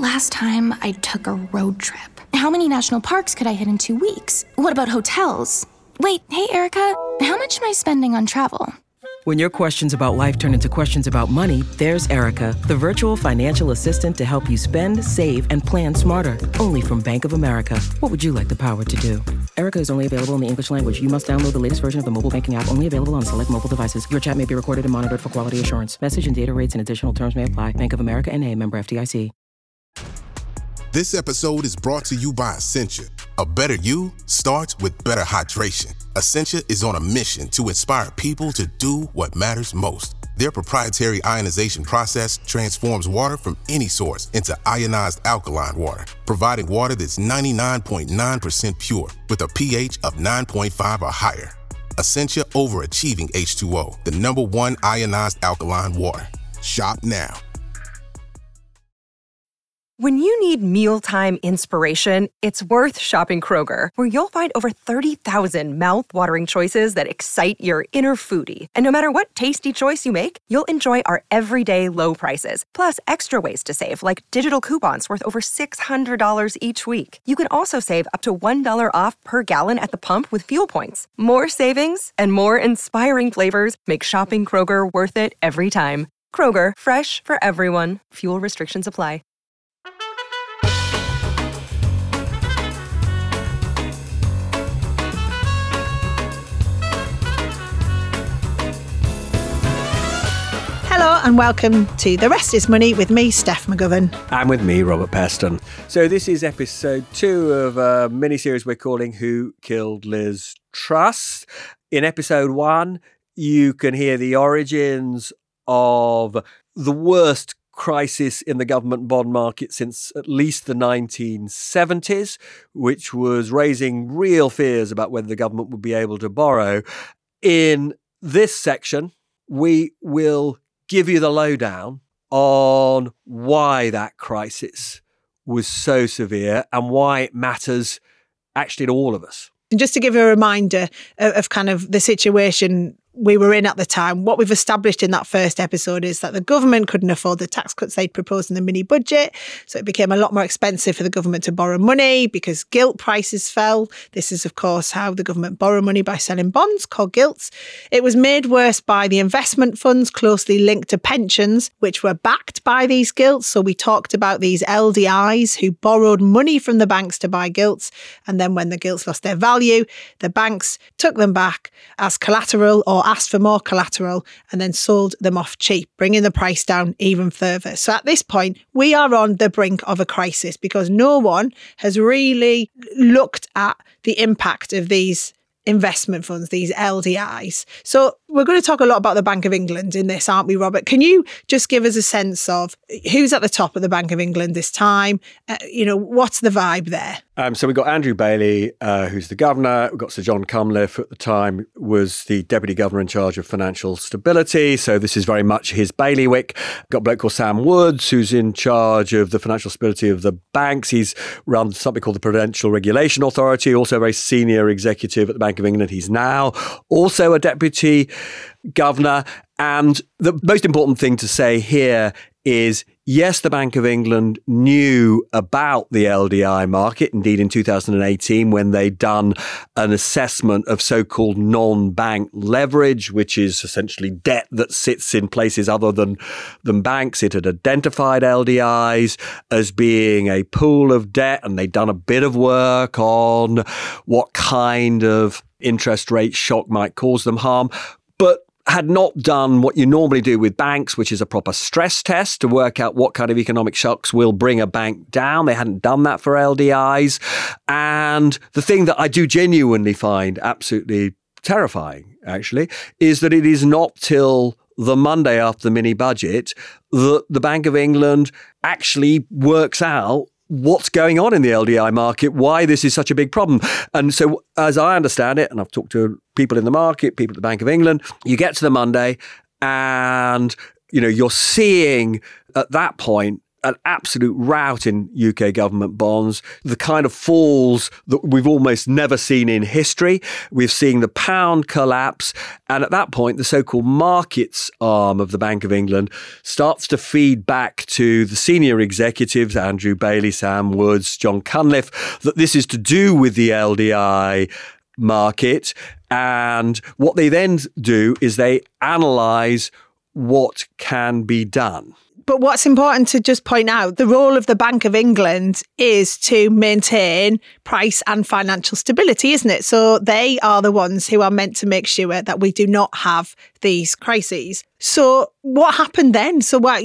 last time I took a road trip? How many national parks could I hit in 2 weeks? What about hotels? Wait, hey, Erica, how much am I spending on travel? When your questions about life turn into questions about money, there's Erica, the virtual financial assistant to help you spend, save, and plan smarter. Only from Bank of America. What would you like the power to do? Erica is only available in the English language. You must download the latest version of the mobile banking app, only available on select mobile devices. Your chat may be recorded and monitored for quality assurance. Message and data rates and additional terms may apply. Bank of America N.A., member FDIC. This episode is brought to you by Essentia. A better you starts with better hydration. Essentia is on a mission to inspire people to do what matters most. Their proprietary ionization process transforms water from any source into ionized alkaline water, providing water that's 99.9% pure with a pH of 9.5 or higher. Essentia overachieving H2O, the #1 ionized alkaline water. Shop now. When you need mealtime inspiration, it's worth shopping Kroger, where you'll find over 30,000 mouth-watering choices that excite your inner foodie. And no matter what tasty choice you make, you'll enjoy our everyday low prices, plus extra ways to save, like digital coupons worth over $600 each week. You can also save up to $1 off per gallon at the pump with fuel points. More savings and more inspiring flavors make shopping Kroger worth it every time. Kroger, fresh for everyone. Fuel restrictions apply. Hello and welcome to The Rest is Money with me, Steph McGovern. And with me, Robert Peston. So this is episode 2 of a mini-series we're calling Who Killed Liz Truss. In episode 1, you can hear the origins of the worst crisis in the government bond market since at least the 1970s, which was raising real fears about whether the government would be able to borrow. In this section, we will give you the lowdown on why that crisis was so severe and why it matters actually to all of us. And just to give a reminder of kind of the situation we were in at the time, what we've established in that first episode is that the government couldn't afford the tax cuts they'd proposed in the mini budget. So it became a lot more expensive for the government to borrow money because gilt prices fell. This is, of course, how the government borrow money, by selling bonds called gilts. It was made worse by the investment funds closely linked to pensions, which were backed by these gilts. So we talked about these LDIs who borrowed money from the banks to buy gilts. And then when the gilts lost their value, the banks took them back as collateral or asked for more collateral and then sold them off cheap, bringing the price down even further. So at this point, we are on the brink of a crisis because no one has really looked at the impact of these investment funds, these LDIs. So we're going to talk a lot about the Bank of England in this, aren't we, Robert? Can you just give us a sense of who's at the top of the Bank of England this time? What's the vibe there? So we've got Andrew Bailey, who's the governor. We've got Sir John Cunliffe, at the time was the deputy governor in charge of financial stability. So this is very much his bailiwick. We've got a bloke called Sam Woods, who's in charge of the financial stability of the banks. He's run something called the Prudential Regulation Authority, also a very senior executive at the Bank of England. He's now also a deputy governor. And the most important thing to say here is, yes, the Bank of England knew about the LDI market, indeed in 2018, when they'd done an assessment of so-called non-bank leverage, which is essentially debt that sits in places other than banks. It had identified LDIs as being a pool of debt, and they'd done a bit of work on what kind of interest rate shock might cause them harm, but had not done what you normally do with banks, which is a proper stress test to work out what kind of economic shocks will bring a bank down. They hadn't done that for LDIs. And the thing that I do genuinely find absolutely terrifying, actually, is that it is not till the Monday after the mini budget that the Bank of England actually works out what's going on in the LDI market, why this is such a big problem. And so as I understand it, and I've talked to people in the market, people at the Bank of England, you get to the Monday and, you're seeing at that point an absolute rout in UK government bonds, the kind of falls that we've almost never seen in history. We've seen the pound collapse. And at that point, the so-called markets arm of the Bank of England starts to feed back to the senior executives, Andrew Bailey, Sam Woods, John Cunliffe, that this is to do with the LDI market. And what they then do is they analyse what can be done. But what's important to just point out, the role of the Bank of England is to maintain price and financial stability, isn't it? So they are the ones who are meant to make sure that we do not have these crises. So what happened then? So what,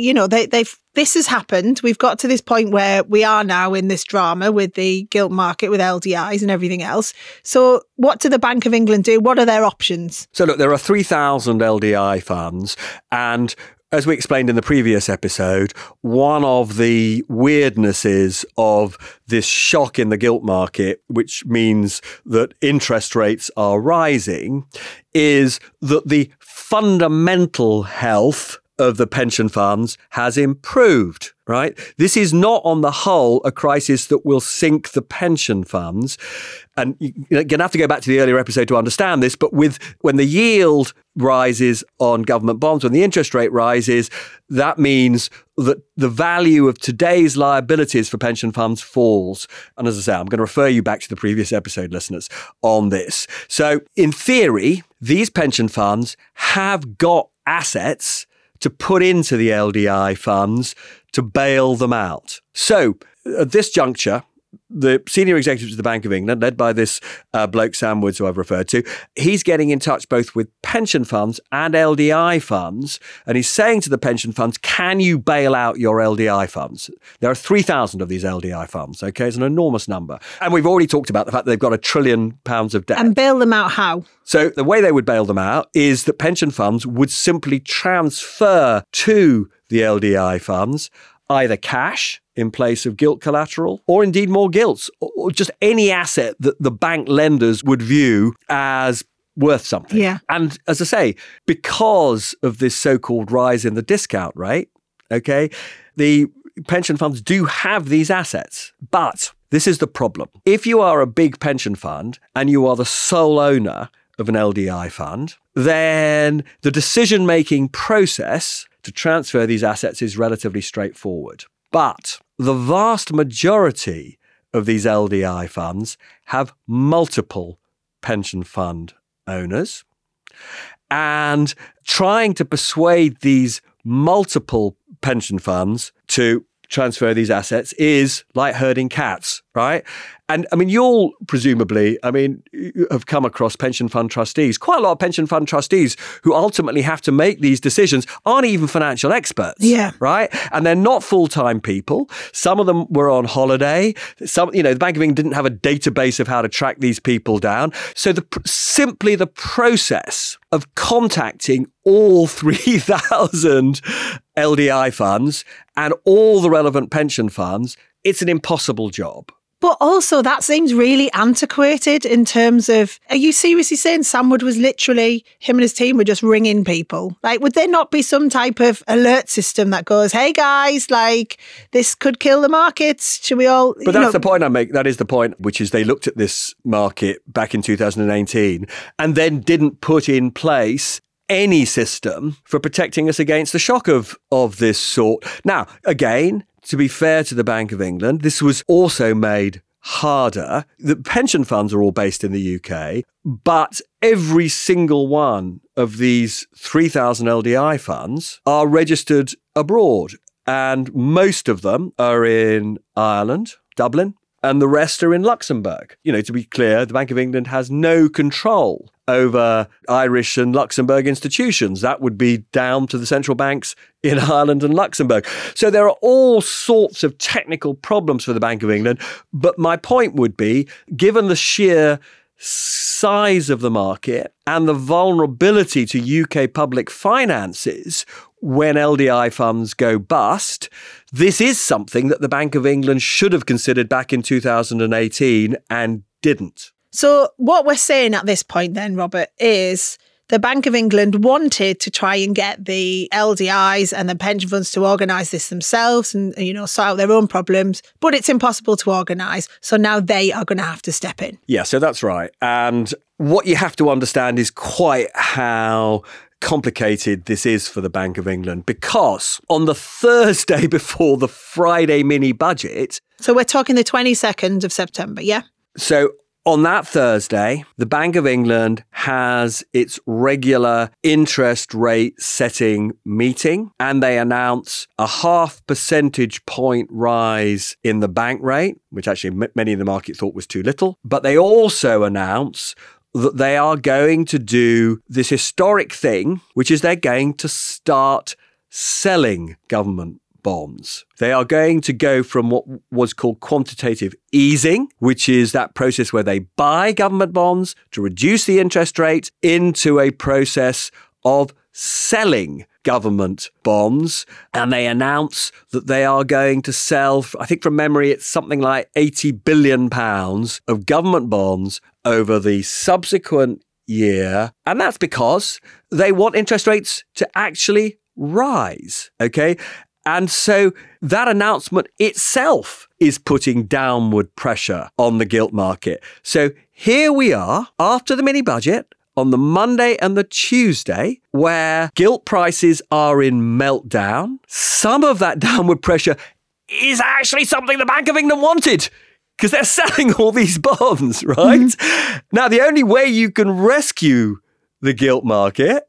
this has happened. We've got to this point where we are now in this drama with the gilt market, with LDIs and everything else. So what do the Bank of England do? What are their options? So look, there are 3,000 LDI funds, and as we explained in the previous episode, one of the weirdnesses of this shock in the gilt market, which means that interest rates are rising, is that the fundamental health of the pension funds has improved, right? This is not on the whole a crisis that will sink the pension funds. And you're going to have to go back to the earlier episode to understand this, but when the yield rises on government bonds, when the interest rate rises, that means that the value of today's liabilities for pension funds falls. And as I say, I'm going to refer you back to the previous episode, listeners, on this. So in theory, these pension funds have got assets to put into the LDI funds to bail them out. So at this juncture, the senior executives of the Bank of England, led by this bloke, Sam Woods, who I've referred to, he's getting in touch both with pension funds and LDI funds. And he's saying to the pension funds, can you bail out your LDI funds? There are 3,000 of these LDI funds. OK, it's an enormous number. And we've already talked about the fact that they've got £1 trillion of debt. And bail them out how? So the way they would bail them out is that pension funds would simply transfer to the LDI funds either cash in place of gilt collateral, or indeed more gilts, or just any asset that the bank lenders would view as worth something. Yeah. And as I say, because of this so-called rise in the discount rate, okay, the pension funds do have these assets. But this is the problem. If you are a big pension fund and you are the sole owner of an LDI fund, then the decision-making process to transfer these assets is relatively straightforward. But the vast majority of these LDI funds have multiple pension fund owners. And trying to persuade these multiple pension funds to transfer these assets is like herding cats, right? And I mean, you'll presumably, have come across pension fund trustees. Quite a lot of pension fund trustees who ultimately have to make these decisions aren't even financial experts, right? And they're not full-time people. Some of them were on holiday. The Bank of England didn't have a database of how to track these people down. So simply the process of contacting all 3,000 LDI funds and all the relevant pension funds, it's an impossible job. But also that seems really antiquated in terms of, are you seriously saying Sam Wood was literally, him and his team were just ringing people? Like, would there not be some type of alert system that goes, hey guys, like this could kill the markets? Should we all... But that's the point I make. That is the point, which is they looked at this market back in 2018 and then didn't put in place any system for protecting us against the shock of this sort. Now, again, to be fair to the Bank of England, this was also made harder. The pension funds are all based in the UK, but every single one of these 3,000 LDI funds are registered abroad. And most of them are in Ireland, Dublin, and the rest are in Luxembourg. To be clear, the Bank of England has no control over Irish and Luxembourg institutions. That would be down to the central banks in Ireland and Luxembourg. So there are all sorts of technical problems for the Bank of England. But my point would be, given the sheer size of the market and the vulnerability to UK public finances when LDI funds go bust, this is something that the Bank of England should have considered back in 2018 and didn't. So what we're saying at this point then, Robert, is the Bank of England wanted to try and get the LDIs and the pension funds to organise this themselves and, sort out their own problems, but it's impossible to organise. So now they are going to have to step in. Yeah, so that's right. And what you have to understand is quite how complicated this is for the Bank of England, because on the Thursday before the Friday mini budget... So we're talking the 22nd of September, yeah? So on that Thursday, the Bank of England has its regular interest rate setting meeting, and they announce a 0.5 percentage point rise in the bank rate, which actually many in the market thought was too little. But they also announce that they are going to do this historic thing, which is they're going to start selling government bonds. They are going to go from what was called quantitative easing, which is that process where they buy government bonds to reduce the interest rate, into a process of selling government bonds. And they announce that they are going to sell, I think from memory, it's something like £80 billion of government bonds over the subsequent year. And that's because they want interest rates to actually rise. Okay. And so that announcement itself is putting downward pressure on the gilt market. So here we are after the mini budget on the Monday and the Tuesday, where gilt prices are in meltdown. Some of that downward pressure is actually something the Bank of England wanted, because they're selling all these bonds, right? Mm-hmm. Now, the only way you can rescue the gilt market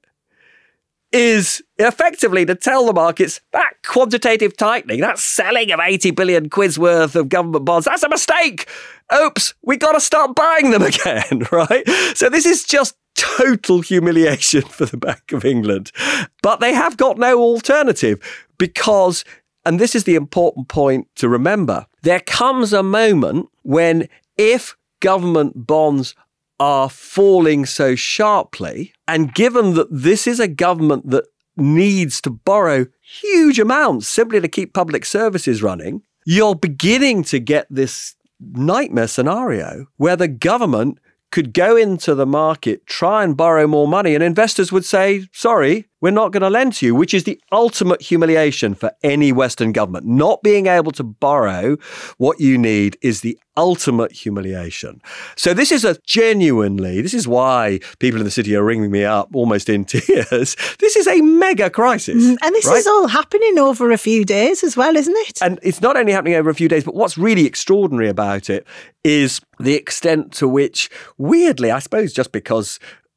is effectively to tell the markets that quantitative tightening, that selling of 80 billion quid's worth of government bonds, that's a mistake. Oops, we got to start buying them again, right? So this is just total humiliation for the Bank of England. But they have got no alternative because, and this is the important point to remember, there comes a moment when if government bonds are falling so sharply, and given that this is a government that needs to borrow huge amounts simply to keep public services running, you're beginning to get this nightmare scenario where the government could go into the market, try and borrow more money, and investors would say, sorry, we're not going to lend to you, which is the ultimate humiliation for any Western government. Not being able to borrow what you need is the ultimate humiliation. So this is this is why people in the city are ringing me up almost in tears. This is a mega crisis. And this is all happening over a few days as well, isn't it? And it's not only happening over a few days, but what's really extraordinary about it is the extent to which, weirdly, I suppose just because,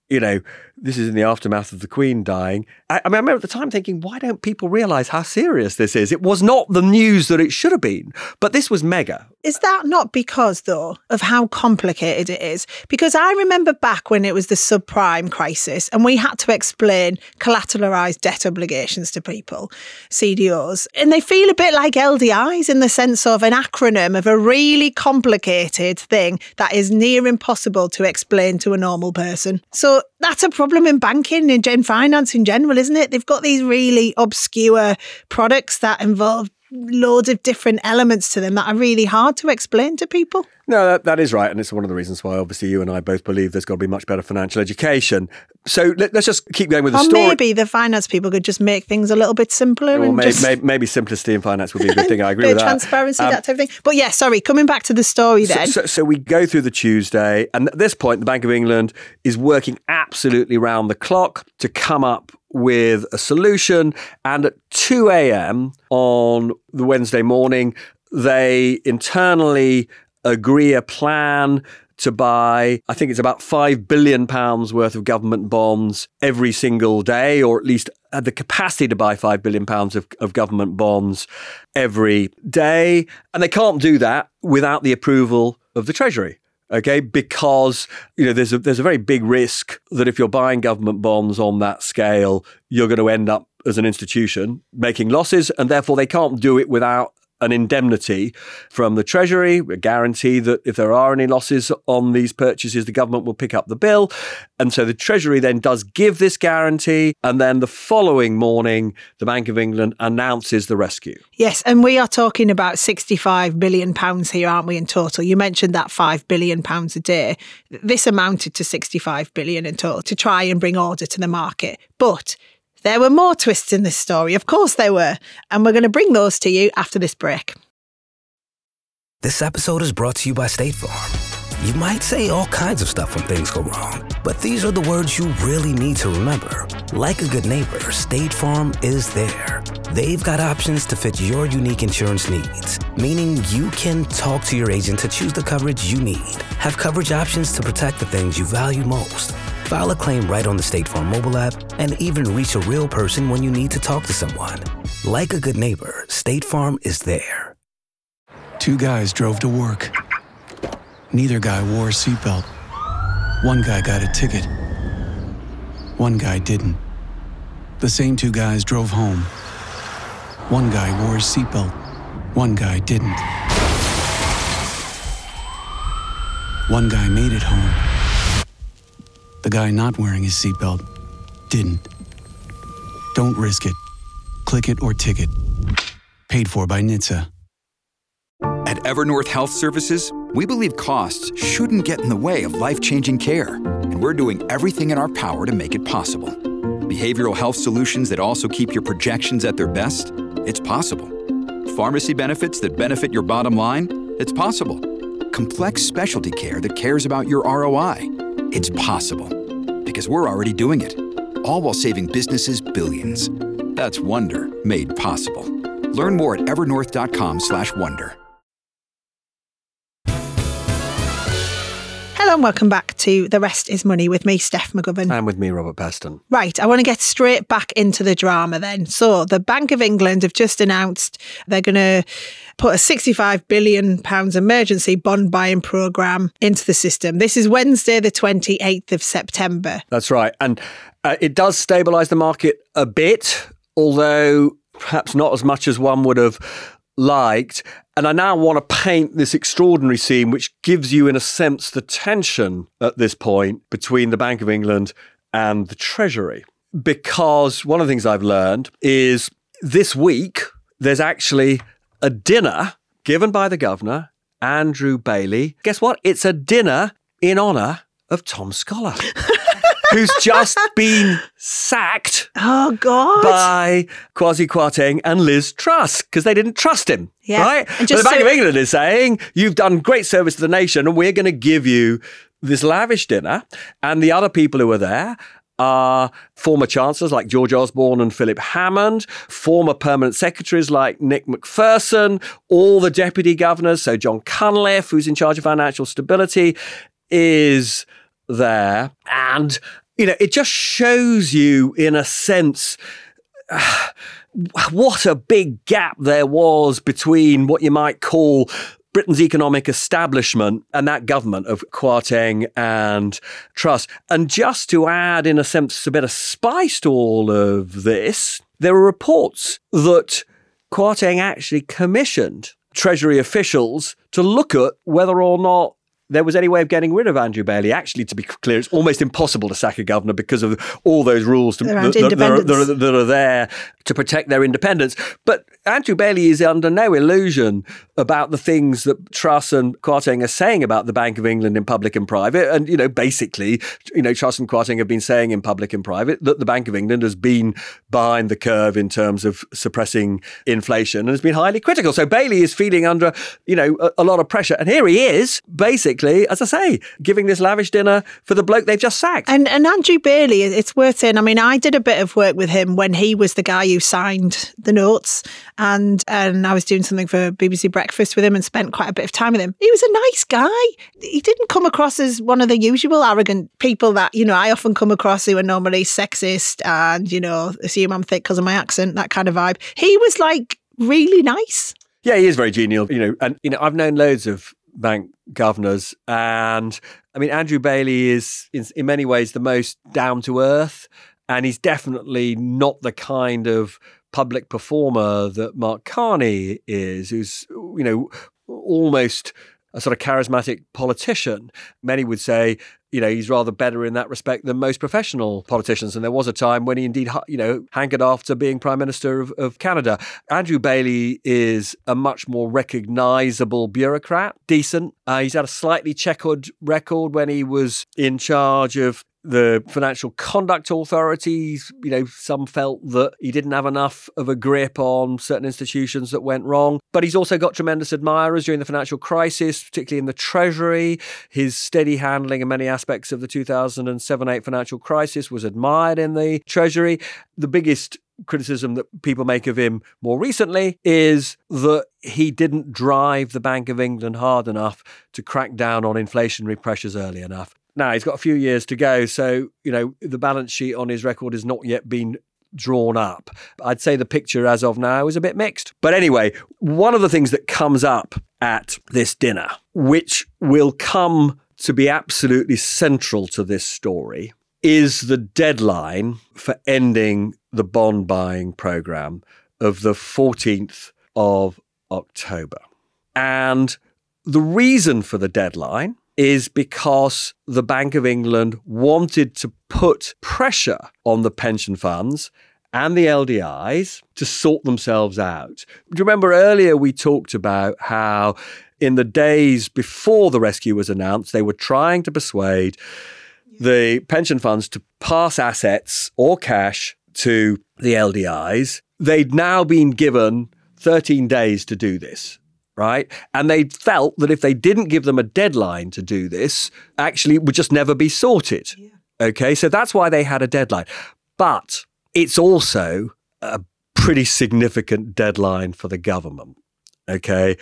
this is in the aftermath of the Queen dying. I remember at the time thinking, why don't people realise how serious this is? It was not the news that it should have been, but this was mega. Is that not because, though, of how complicated it is? Because I remember back when it was the subprime crisis and we had to explain collateralised debt obligations to people, CDOs, and they feel a bit like LDIs in the sense of an acronym of a really complicated thing that is near impossible to explain to a normal person. So that's a problem in banking and in finance in general, isn't it? They've got these really obscure products that involve loads of different elements to them that are really hard to explain to people. No, that is right. And it's one of the reasons why, obviously, you and I both believe there's got to be much better financial education. So let's just keep going with the story. Or maybe the finance people could just make things a little bit simpler. Or maybe simplicity in finance would be a good thing. I agree with that. Transparency, that type of thing. But yeah, sorry, coming back to the story then. So we go through the Tuesday, and at this point, the Bank of England is working absolutely round the clock to come up with a solution. And at 2 a.m. on the Wednesday morning, they internally agree a plan to buy, I think it's about £5 billion worth of government bonds every single day, or at least had the capacity to buy £5 billion of government bonds every day. And they can't do that without the approval of the Treasury. Okay, because there's a very big risk that if you're buying government bonds on that scale, you're going to end up as an institution making losses, and therefore they can't do it without an indemnity from the Treasury, a guarantee that if there are any losses on these purchases, the government will pick up the bill. And so the Treasury then does give this guarantee. And then the following morning, the Bank of England announces the rescue. Yes, and we are talking about £65 billion here, aren't we, in total? You mentioned that £5 billion a day. This amounted to £65 billion in total to try and bring order to the market. But there were more twists in this story. Of course there were. And we're going to bring those to you after this break. This episode is brought to you by State Farm. You might say all kinds of stuff when things go wrong, but these are the words you really need to remember. Like a good neighbor, State Farm is there. They've got options to fit your unique insurance needs, meaning you can talk to your agent to choose the coverage you need, have coverage options to protect the things you value most, file a claim right on the State Farm mobile app, and even reach a real person when you need to talk to someone. Like a good neighbor, State Farm is there. Two guys drove to work. Neither guy wore a seatbelt. One guy got a ticket. One guy didn't. The same two guys drove home. One guy wore a seatbelt. One guy didn't. One guy made it home. The guy not wearing his seatbelt didn't. Don't risk it. Click it or ticket. Paid for by NHTSA. At Evernorth Health Services, we believe costs shouldn't get in the way of life-changing care, and we're doing everything in our power to make it possible. Behavioral health solutions that also keep your projections at their best? It's possible. Pharmacy benefits that benefit your bottom line? It's possible. Complex specialty care that cares about your ROI? It's possible. Because we're already doing it. All while saving businesses billions. That's Wonder made possible. Learn more at evernorth.com/wonder. Hello and welcome back to The Rest is Money with me, Steph McGovern. And with me, Robert Peston. Right, I want to get straight back into the drama then. So the Bank of England have just announced they're going to put a £65 billion emergency bond buying programme into the system. This is Wednesday, the 28th of September. That's right. And it does stabilise the market a bit, although perhaps not as much as one would have liked. And I now want to paint this extraordinary scene, which gives you, in a sense, the tension at this point between the Bank of England and the Treasury. Because one of the things I've learned is this week, there's actually a dinner given by the governor, Andrew Bailey. Guess what? It's a dinner in honour of Tom Scholar. Who's just been sacked by Kwasi Kwarteng and Liz Truss because they didn't trust him, right? But the Bank of England is saying, you've done great service to the nation and we're going to give you this lavish dinner. And the other people who are there are former chancellors like George Osborne and Philip Hammond, former permanent secretaries like Nick Macpherson, all the deputy governors. So John Cunliffe, who's in charge of financial stability, is there. And you know, it just shows you, in a sense, what a big gap there was between what you might call Britain's economic establishment and that government of Kwarteng and Truss. And just to add, in a sense, a bit of spice to all of this, there were reports that Kwarteng actually commissioned Treasury officials to look at whether or not there was any way of getting rid of Andrew Bailey. Actually, to be clear, it's almost impossible to sack a governor because of all those rules that are there to protect their independence. But Andrew Bailey is under no illusion about the things that Truss and Kwarteng are saying about the Bank of England in public and private. And, you know, basically, you know, Truss and Kwarteng have been saying in public and private that the Bank of England has been behind the curve in terms of suppressing inflation and has been highly critical. So Bailey is feeling under, you know, a lot of pressure. And here he is, basically, as I say, giving this lavish dinner for the bloke they've just sacked. And Andrew Bailey, it's worth saying, I mean, I did a bit of work with him when he was the guy who signed the notes, and I was doing something for BBC Breakfast with him and spent quite a bit of time with him. He was a nice guy. He didn't come across as one of the usual arrogant people that, you know, I often come across who are normally sexist and, you know, assume I'm thick because of my accent, that kind of vibe. He was like really nice. Yeah, he is very genial, you know, and, you know, I've known loads of bank governors, and I mean, Andrew Bailey is in many ways the most down to earth And he's definitely not the kind of public performer that Mark Carney is, who's, almost a sort of charismatic politician. Many would say, he's rather better in that respect than most professional politicians. And there was a time when he indeed, hankered after being Prime Minister of Canada. Andrew Bailey is a much more recognisable bureaucrat, decent. He's had a slightly checkered record when he was in charge of the Financial Conduct Authorities. Some felt that he didn't have enough of a grip on certain institutions that went wrong. But he's also got tremendous admirers during the financial crisis, particularly in the Treasury. His steady handling of many aspects of the 2007-8 financial crisis was admired in the Treasury. The biggest criticism that people make of him more recently is that he didn't drive the Bank of England hard enough to crack down on inflationary pressures early enough. Now, he's got a few years to go, so, the balance sheet on his record has not yet been drawn up. I'd say the picture as of now is a bit mixed. But anyway, one of the things that comes up at this dinner, which will come to be absolutely central to this story, is the deadline for ending the bond buying programme of the 14th of October. And the reason for the deadline is because the Bank of England wanted to put pressure on the pension funds and the LDIs to sort themselves out. Do you remember earlier we talked about how in the days before the rescue was announced, they were trying to persuade the pension funds to pass assets or cash to the LDIs. They'd now been given 13 days to do this. Right? And they felt that if they didn't give them a deadline to do this, actually it would just never be sorted. Yeah. Okay, so that's why they had a deadline. But it's also a pretty significant deadline for the government. Okay,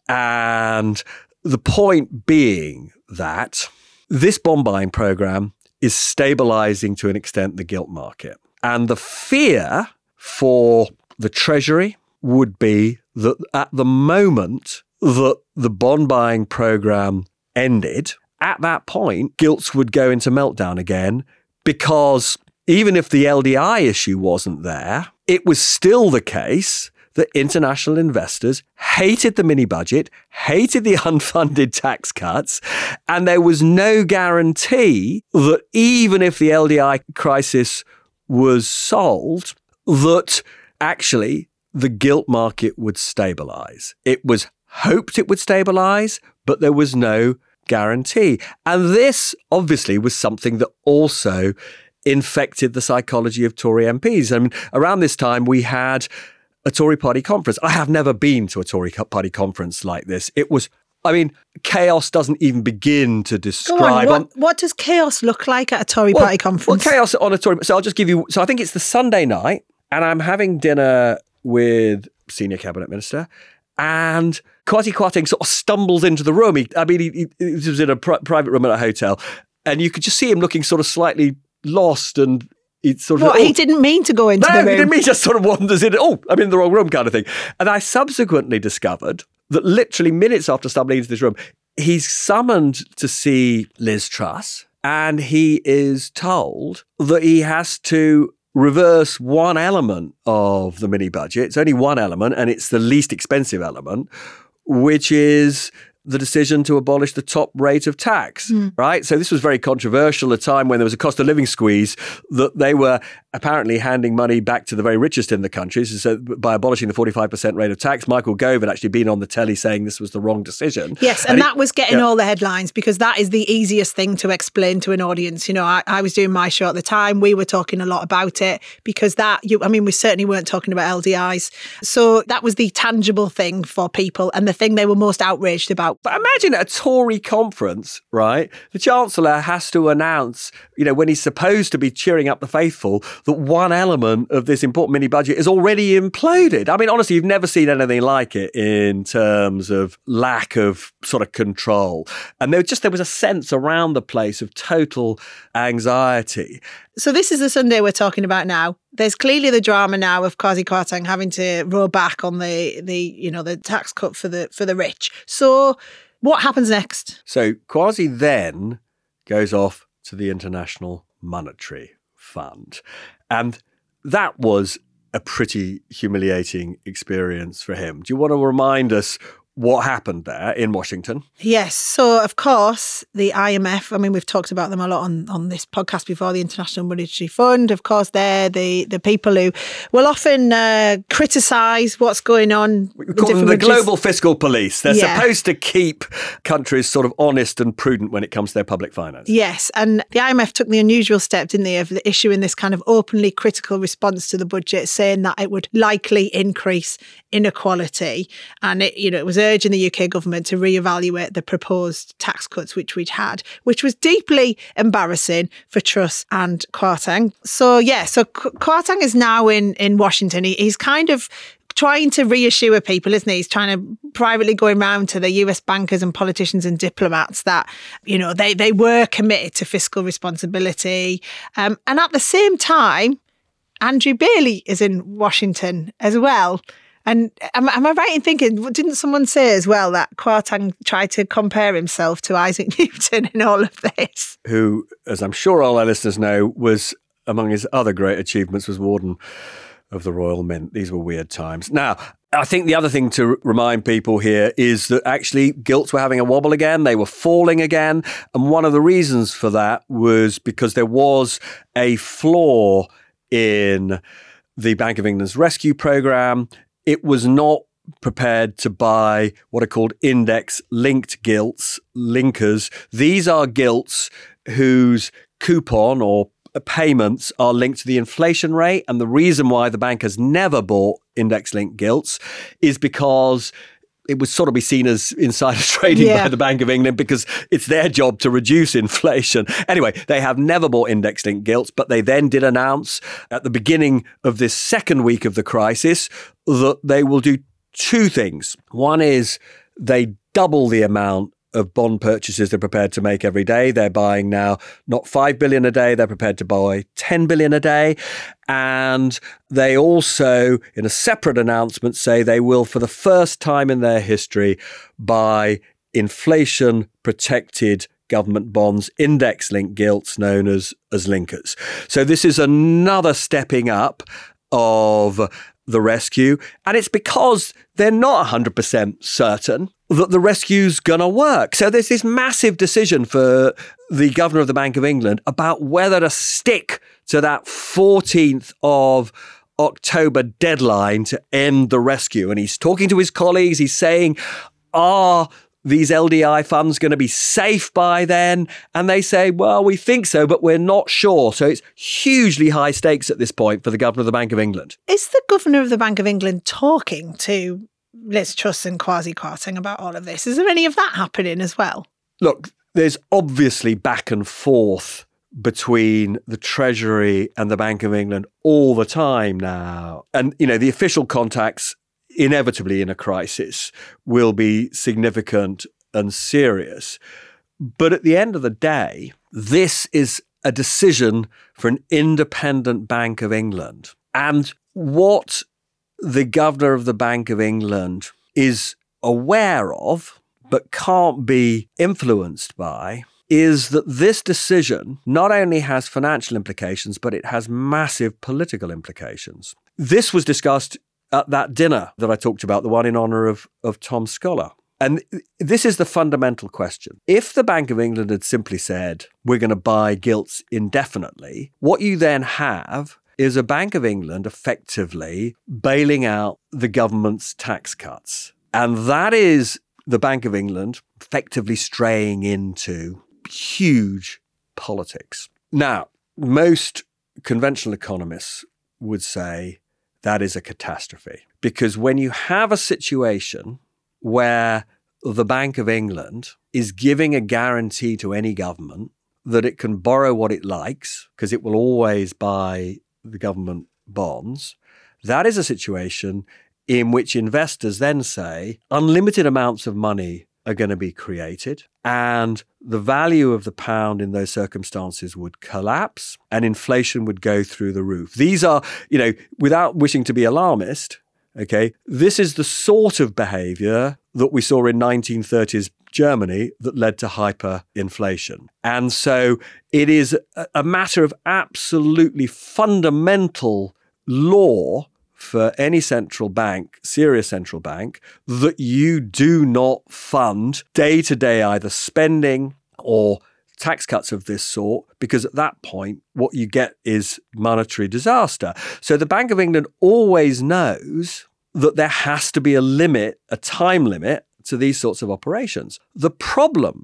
and the point being that this bond buying program is stabilizing to an extent the gilt market. And the fear for the Treasury would be that at the moment that the bond buying program ended, at that point, gilts would go into meltdown again, because even if the LDI issue wasn't there, it was still the case that international investors hated the mini budget, hated the unfunded tax cuts, and there was no guarantee that even if the LDI crisis was solved, that actually the gilt market would stabilise. It was hoped it would stabilise, but there was no guarantee. And this obviously was something that also infected the psychology of Tory MPs. I mean, around this time we had a Tory party conference. I have never been to a Tory party conference like this. It was, chaos doesn't even begin to describe. Go on, what does chaos look like at a Tory party conference? Well, chaos on a Tory... So I'll just give you... So I think it's the Sunday night, and I'm having dinner with senior cabinet minister, and Kwasi Kwarteng sort of stumbles into the room. He was in a private room at a hotel, and you could just see him looking sort of slightly lost, and he sort of... he didn't mean to go into the room. No, he didn't mean, he just sort of wanders in. I'm in the wrong room kind of thing. And I subsequently discovered that literally minutes after stumbling into this room, he's summoned to see Liz Truss, and he is told that he has to reverse one element of the mini budget. It's only one element, and it's the least expensive element, which is the decision to abolish the top rate of tax, right? So this was very controversial at a time when there was a cost of living squeeze, that they were apparently handing money back to the very richest in the country. So by abolishing the 45% rate of tax, Michael Gove had actually been on the telly saying this was the wrong decision. Yes, and that was getting all the headlines, because that is the easiest thing to explain to an audience. I was doing my show at the time. We were talking a lot about it, because we certainly weren't talking about LDIs. So that was the tangible thing for people, and the thing they were most outraged about. But imagine at a Tory conference, right? The Chancellor has to announce, when he's supposed to be cheering up the faithful, that one element of this important mini budget is already imploded. I mean, honestly, you've never seen anything like it in terms of lack of sort of control. And there was a sense around the place of total anxiety. So this is the Sunday we're talking about now. There's clearly the drama now of Kwasi Kwarteng having to row back on the tax cut for the rich. So what happens next? So Kwasi then goes off to the International Monetary fund. And that was a pretty humiliating experience for him. Do you want to remind us what happened there in Washington? Yes. So, of course, the IMF, I mean, we've talked about them a lot on this podcast before, the International Monetary Fund. Of course, they're the people who will often criticise what's going on. We call them the global fiscal police. They're supposed to keep countries sort of honest and prudent when it comes to their public finance. Yes. And the IMF took the unusual step, didn't they, of issuing this kind of openly critical response to the budget, saying that it would likely increase inequality. And it was urging the UK government to reevaluate the proposed tax cuts which we'd had, which was deeply embarrassing for Truss and Kwarteng. So Kwarteng is now in Washington. He's kind of trying to reassure people, isn't he? He's trying to privately go around to the US bankers and politicians and diplomats that, they were committed to fiscal responsibility. And at the same time, Andrew Bailey is in Washington as well. And am I right in thinking, didn't someone say as well that Kwarteng tried to compare himself to Isaac Newton in all of this? Who, as I'm sure all our listeners know, was among his other great achievements was Warden of the Royal Mint. These were weird times. Now, I think the other thing to remind people here is that actually gilts were having a wobble again. They were falling again. And one of the reasons for that was because there was a flaw in the Bank of England's rescue programme. It was not prepared to buy what are called index-linked gilts, linkers. These are gilts whose coupon or payments are linked to the inflation rate. And the reason why the bank has never bought index-linked gilts is because it would sort of be seen as insider trading by the Bank of England because it's their job to reduce inflation. Anyway, they have never bought index-linked gilts, but they then did announce at the beginning of this second week of the crisis that they will do two things. One is they double the amount of bond purchases they're prepared to make every day. They're buying now not 5 billion a day, they're prepared to buy 10 billion a day. And they also, in a separate announcement, say they will, for the first time in their history, buy inflation-protected government bonds, index-linked gilts known as linkers. So this is another stepping up of the rescue. And it's because they're not 100% certain that the rescue's going to work. So there's this massive decision for the governor of the Bank of England about whether to stick to that 14th of October deadline to end the rescue. And he's talking to his colleagues. He's saying, are these LDI funds going to be safe by then? And they say, well, we think so, but we're not sure. So it's hugely high stakes at this point for the governor of the Bank of England. Is the governor of the Bank of England talking to Liz Truss and Kwasi Kwarteng about all of this? Is there any of that happening as well? Look, there's obviously back and forth between the Treasury and the Bank of England all the time now. And, the official contacts inevitably in a crisis will be significant and serious. But at the end of the day, this is a decision for an independent Bank of England. And what the governor of the Bank of England is aware of, but can't be influenced by, is that this decision not only has financial implications, but it has massive political implications. This was discussed at that dinner that I talked about, the one in honour of Tom Scholar. And this is the fundamental question. If the Bank of England had simply said, we're going to buy gilts indefinitely, what you then have is a Bank of England effectively bailing out the government's tax cuts. And that is the Bank of England effectively straying into huge politics. Now, most conventional economists would say that is a catastrophe, because when you have a situation where the Bank of England is giving a guarantee to any government that it can borrow what it likes, because it will always buy the government bonds, that is a situation in which investors then say unlimited amounts of money are going to be created and the value of the pound in those circumstances would collapse and inflation would go through the roof. These are, without wishing to be alarmist, okay, this is the sort of behavior that we saw in 1930s Germany that led to hyperinflation. And so it is a matter of absolutely fundamental law for any central bank, serious central bank, that you do not fund day-to-day either spending or tax cuts of this sort, because at that point, what you get is monetary disaster. So the Bank of England always knows that there has to be a limit, a time limit to these sorts of operations. The problem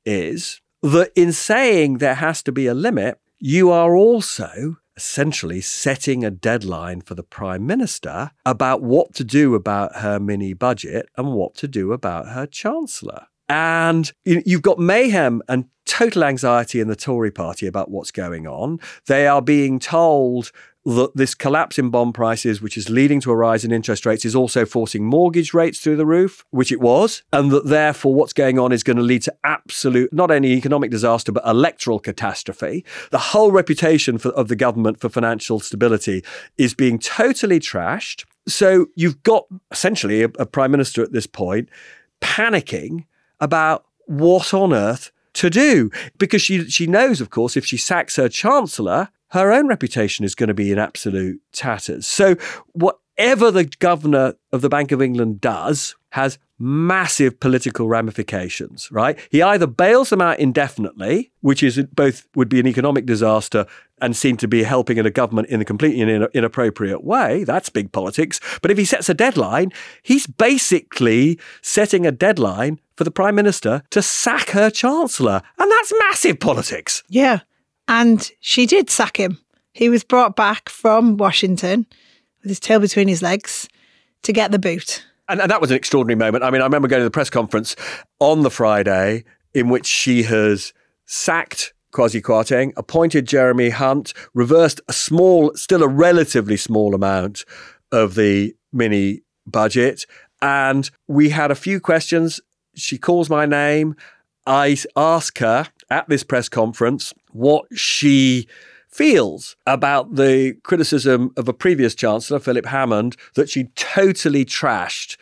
is that in saying there has to be a limit, you are also essentially setting a deadline for the Prime Minister about what to do about her mini budget and what to do about her Chancellor. And you've got mayhem and total anxiety in the Tory party about what's going on. They are being told that this collapse in bond prices, which is leading to a rise in interest rates, is also forcing mortgage rates through the roof, which it was, and that therefore what's going on is going to lead to absolute, not only economic disaster, but electoral catastrophe. The whole reputation of the government for financial stability is being totally trashed. So you've got essentially a Prime Minister at this point panicking about what on earth to do, because she knows, of course, if she sacks her Chancellor, her own reputation is going to be in absolute tatters. So whatever the governor of the Bank of England does has massive political ramifications, right? He either bails them out indefinitely, which is both would be an economic disaster and seem to be helping in a government in a completely inappropriate way. That's big politics. But if he sets a deadline, he's basically setting a deadline for the Prime Minister to sack her Chancellor. And that's massive politics. Yeah. And she did sack him. He was brought back from Washington with his tail between his legs to get the boot. And that was an extraordinary moment. I mean, I remember going to the press conference on the Friday in which she has sacked Kwasi Kwarteng, appointed Jeremy Hunt, reversed still a relatively small amount of the mini budget. And we had a few questions. She calls my name. I ask her at this press conference what she feels about the criticism of a previous Chancellor, Philip Hammond, that she totally trashed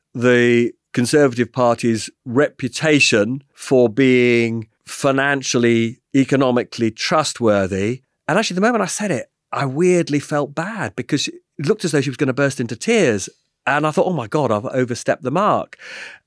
the Conservative Party's reputation for being financially, economically trustworthy. And actually, the moment I said it, I weirdly felt bad because it looked as though she was going to burst into tears. And I thought, oh my God, I've overstepped the mark.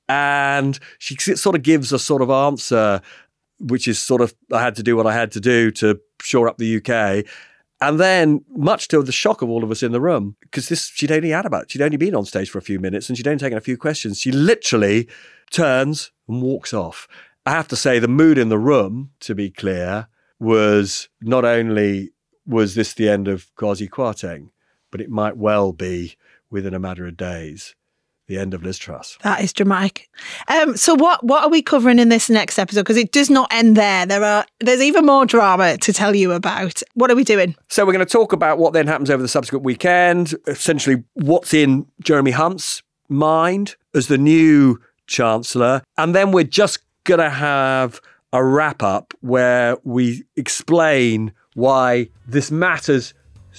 And she sort of gives a sort of answer, which is sort of, I had to do what I had to do to shore up the UK. And then, much to the shock of all of us in the room, because she'd only been on stage for a few minutes and she'd only taken a few questions, she literally turns and walks off. I have to say the mood in the room, to be clear, was not only was this the end of Kwasi Kwarteng, but it might well be, within a matter of days, the end of Liz Truss. That is dramatic. So what are we covering in this next episode? Because it does not end there. There's even more drama to tell you about. What are we doing? So we're going to talk about what then happens over the subsequent weekend, essentially what's in Jeremy Hunt's mind as the new Chancellor. And then we're just going to have a wrap-up where we explain why this matters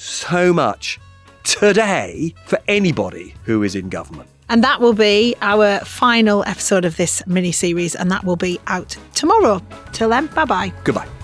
so much today for anybody who is in government. And that will be our final episode of this mini-series, and that will be out tomorrow. Till then, bye-bye. Goodbye.